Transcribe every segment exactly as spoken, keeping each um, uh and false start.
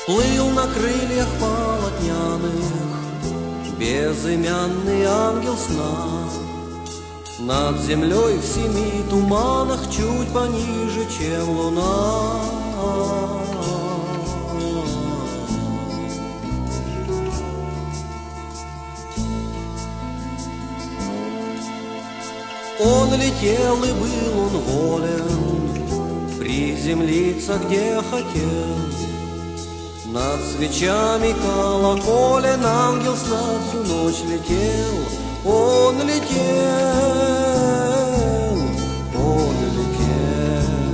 Плыл на крыльях полотняных безымянный ангел сна. Над землей в семи туманах чуть пониже, чем луна. Он летел и был он волен приземлиться, где хотел. Над свечами колоколен ангел сна всю ночь летел. Он летел, он летел.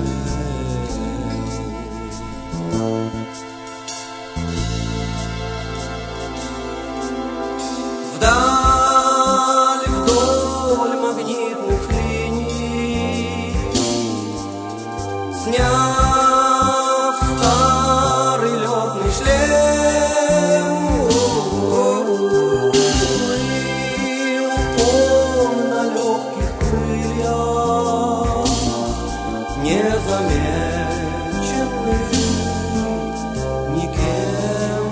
Вдаль, вдоль магнитных линий, сняв старый летный шлем, плыл он на легких крыльях, незамеченный никем.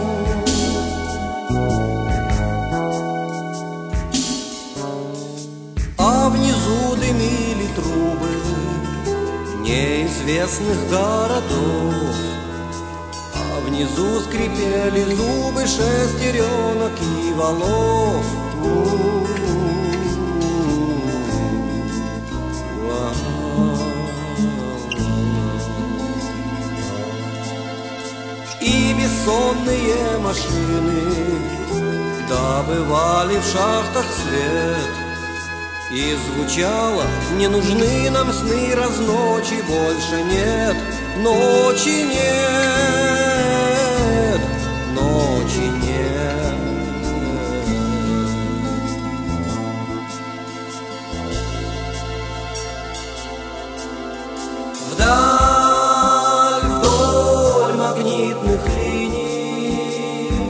А внизу дымили трубы неизвестных городов, а внизу скрипели зубы шестеренок и валов. И бессонные машины добывали в шахтах свет, и звучало: не нужны нам сны, раз ночи больше нет. Ночи нет, ночи нет. Вдаль, вдоль магнитных линий,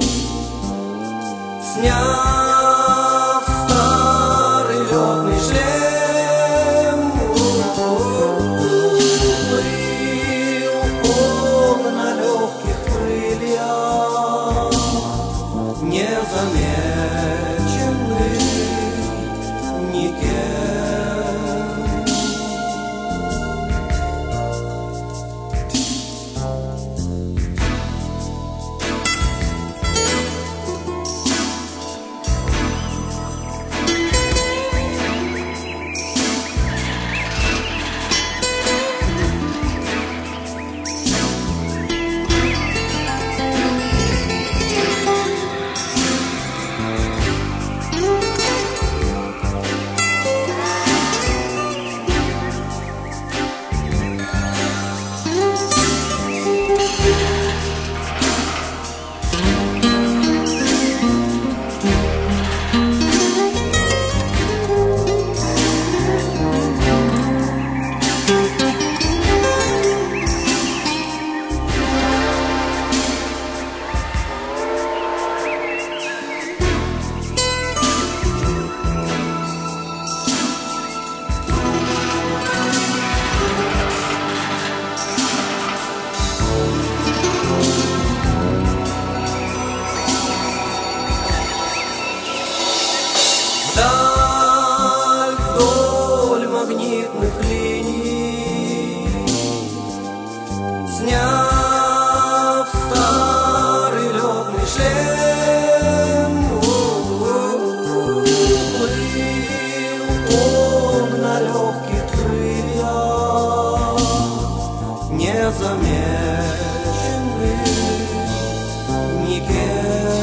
сняв старый летный шлем, плыл он на легких крыльях, незамеченный никем. Вдаль, вдоль магнитных линий, сняв старый летный шлем, плыл он на легких крыльях, незамеченный никем.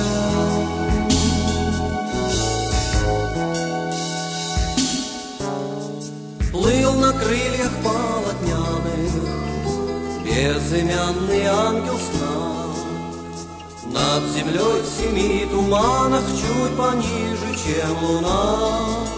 Плыл на крыльях полотняных безымянный ангел сна. Над землей в семи туманах чуть пониже, чем луна.